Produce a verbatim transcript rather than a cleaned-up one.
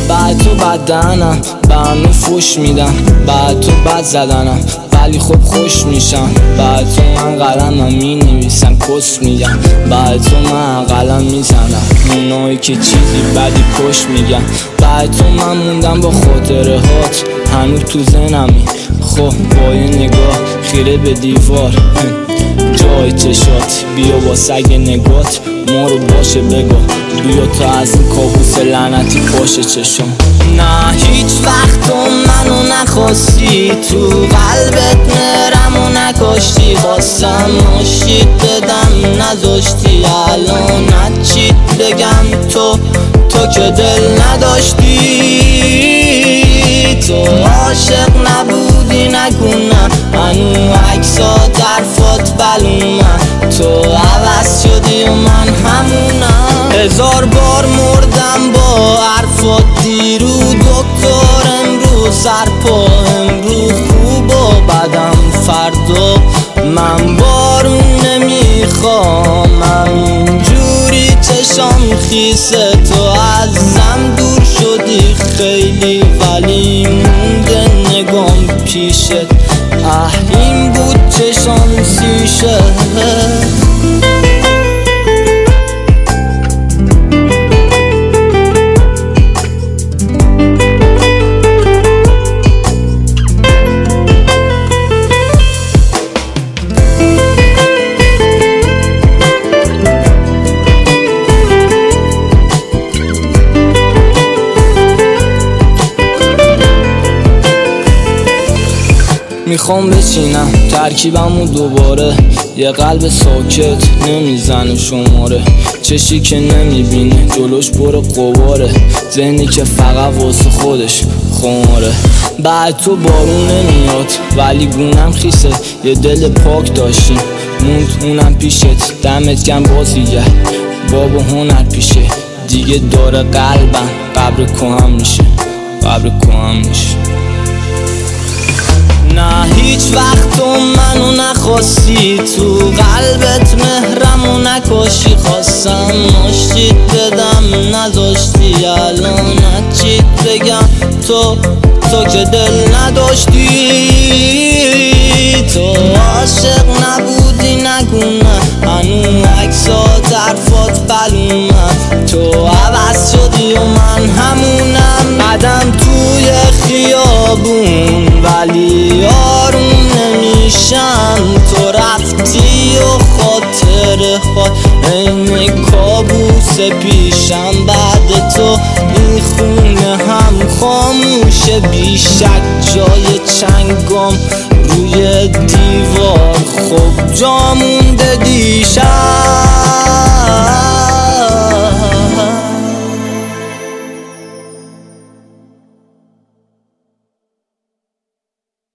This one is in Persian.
بعد تو بدنم به همه فوش میدم، بعد تو بد زدنم ولی خب خوش میشم، بعد تو من قلمم می نویسم کس میگم، بعد تو من قلم میزنم اونایی که چیزی بدی پشت میگم، بعد تو من موندم با خاطره هات هنوز تو ذهنمی. خب با یه نگاه خیره به دیوار جای چشات بیا با سگ نگات ما رو باشه بگو بیا تا از این کابوس لعنتی پاشه چشم. نه هیچ وقت تو منو نخواستی، تو قلبت مهرمو نکاشتی، خواستم ناشید بدم نذاشتی، الان نچید بگم تو تو که دل نداشتی، تو عاشق نبودی نکنم هنو عکسات حرفات بلومم، تو عوض شدی و من همونم، هزار بار مردم با حرفات دیرو دکتر امروز سرپا، امروز خوب و بدم فردا، من بارون نمیخوام همینجوری چشام خیسه، تو ازم دور شدی خیلی ولی مونده نگام پیشت، اه این بود چشام سیشه. میخوام بچینم ترکیبمو دوباره، یه قلب ساکت نمیزنه شماره، چشی که نمیبینه جلوش پر قباره، ذهنی که فقط واسه خودش خماره، بعد تو بارون نمیاد ولی گونم خیسه، یه دل پاک داشتیم موند اونم پیشت، دمت گم بازیگر بابا هنر پیشه، دیگه داره قلبم قبر کهم میشه قبر کهم میشه. نه هیچ وقت تو منو نخواستی، تو قلبت مهرمو نکاشی، خواستم ناشید بدم نذاشتی، الان نچید بگم تو تو که دل نداشتی، تو عاشق نبودی نگونه هنو عکسات حرفات بلومم، تو عوض شدی و من همونم، قدم توی خیابون ولی آروم نمیشم، تو رفتی و خاطره ها این کابوس پیشم، بعد تو این خونه هم خاموشه، بیشک جای چنگام روی دیوار خب جا مونده دیشب.